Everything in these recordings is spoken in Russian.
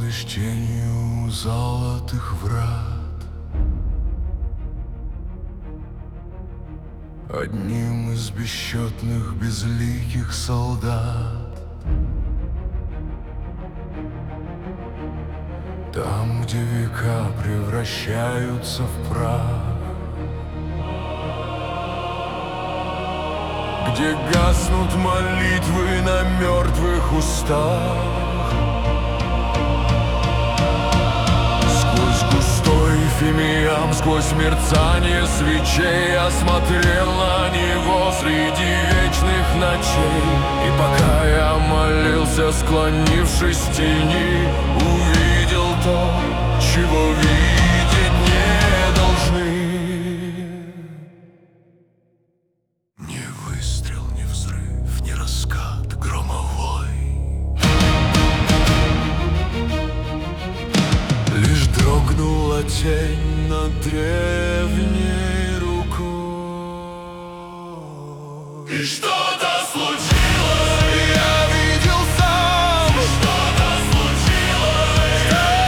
лишь тенью золотых врат, одним из бесчетных безликих солдат. Там, где века превращаются в прах, где гаснут молитвы на мертвых устах, сквозь густой фимиам, сквозь мерцание свечей я смотрел на него среди вечных ночей. И пока я молился, склонившись в тени, увидел то, чего видеть не должны. Ни выстрел, ни взрыв, ни раскат громовой, лишь дрогнула тень над древней рукой. И что-то случилось. Я видел сам. И что-то случилось.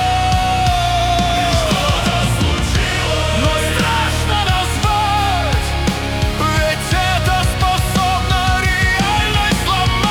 И что-то случилось. Но страшно назвать, ведь это способно реальность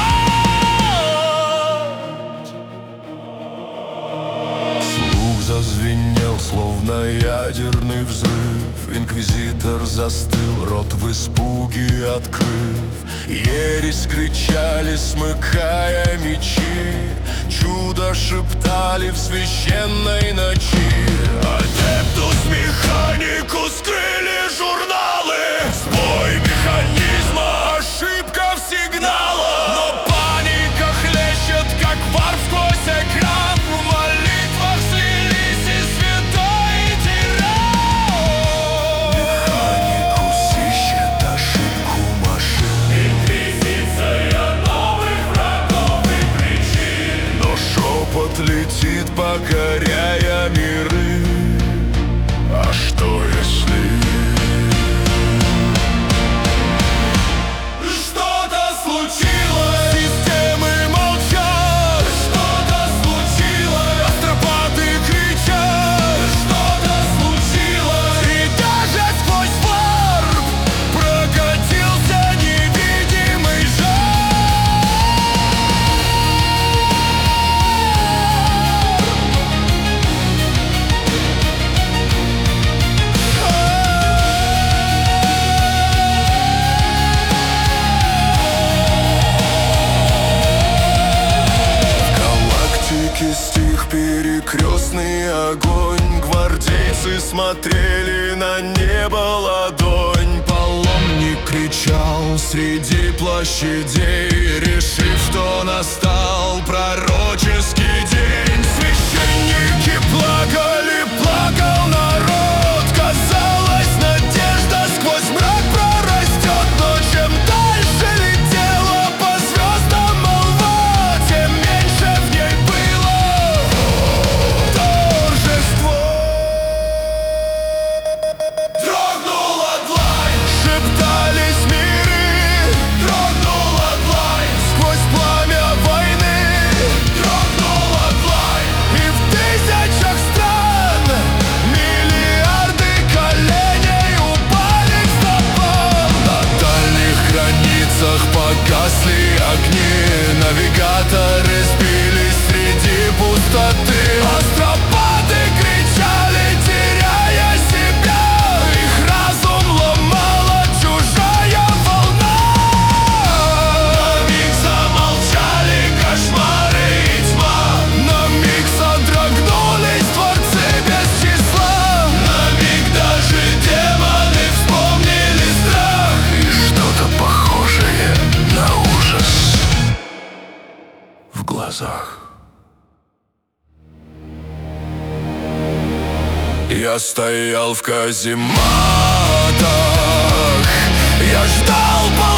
сломать. Слух зазвенел, словно ядерный взрыв. Инквизитор застыл, рот в испуге открыв. Ересь кричали, смыкая мечи, чудо шептали в священной ночи. Адептус механикус скрыли журналы, сбой механизма, ошибка в сигналах. Но паника хлещет, как варп сквозь экран. В молитвах слились и святой, и тиран. Механикус ищет ошибку машин, инквизиция новых врагов и причин. Но шепот летит, покоряя миры. А что если что-то случилось? Системы молчат. Что-то случилось. Астропаты кричат. Что-то случилось. И даже сквозь варп прокатился невидимый жар. В галактике стих перекрестный огонь. Гвардейцы смотрели на небо ладонь. Паломник кричал среди площадей, решив, что настал пророческий день. Священники плакали, плакал народ. Казалось, надежда сквозь мрак прорастет. Но чем дальше летела по звездам молва, тем меньше в ней было торжество. Дрогнула длань, шептались миры. Дрогнула длань, сквозь пламя войны. Дрогнула длань, и в тысячах стран миллиарды коленей упали к стопам. На дальних границах погасли огни, навигаторы сбились среди пустоты. Астропаты кричали, теряя себя. Их разум ломала чужая волна. На миг замолчали кошмары и тьма. На миг содрогнулись творцы без числа. На миг даже демоны вспомнили страх и что-то похожее на ужас в глазах. Я стоял в казематах, я ждал